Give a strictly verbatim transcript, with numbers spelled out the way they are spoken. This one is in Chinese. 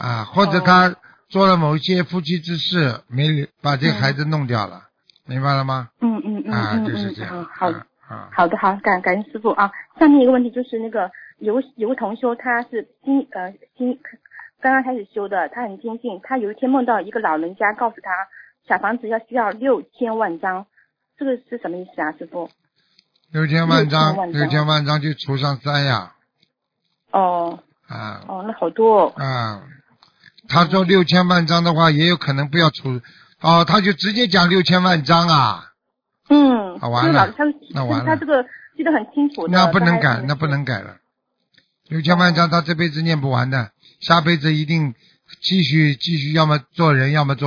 啊，或者他做了某一些夫妻之事，没把这个孩子弄掉了，嗯、明白了吗？ 嗯嗯嗯啊， 嗯就是这样。 嗯，好啊啊， 好的好，感感恩师傅啊。下面一个问题就是那个有有个同修，他是新呃新刚刚开始修的，他很坚信，他有一天梦到一个老人家告诉他，小房子要需要六千万张，这个是什么意思啊，师傅？ 六千万张， 六千万张六千万张就除上三呀。 哦。 啊。 哦，那好多哦。 啊，他说六千万张的话，也有可能不要除，哦，他就直接讲六千万张啊。 嗯。 啊，完了。 他那完了。 他这个记得很清楚的。 那不能改，那不能改了。六千万张他这辈子念不完的，下辈子一定继续继续，要么做人，要么做。